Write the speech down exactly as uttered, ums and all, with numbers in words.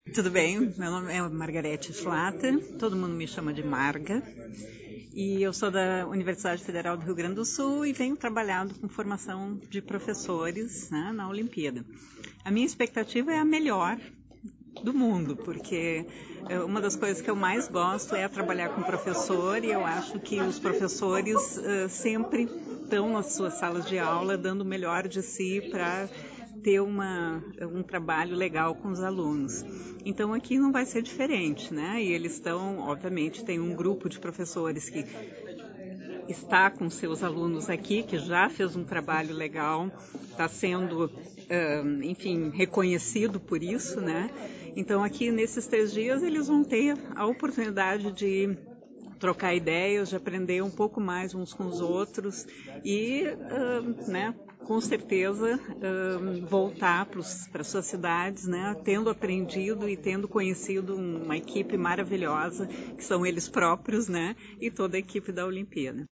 Tudo bem? Meu nome é Margarete Schlatter, todo mundo me chama de Marga, e eu sou da Universidade Federal do Rio Grande do Sul e venho trabalhando com formação de professores, né, na Olimpíada. A minha expectativa é a melhor do mundo, porque uma das coisas que eu mais gosto é trabalhar com professor, e eu acho que os professores uh, sempre estão nas suas salas de aula dando o melhor de si para ter uma, um trabalho legal com os alunos. Então aqui não vai ser diferente, né? E eles estão, obviamente, tem um grupo de professores que está com seus alunos aqui, que já fez um trabalho legal, está sendo, enfim, reconhecido por isso, né? Então aqui nesses três dias eles vão ter a oportunidade de trocar ideias, de aprender um pouco mais uns com os outros e, uh, né, com certeza uh, voltar para suas cidades, né, tendo aprendido e tendo conhecido uma equipe maravilhosa, que são eles próprios, né, e toda a equipe da Olimpíada.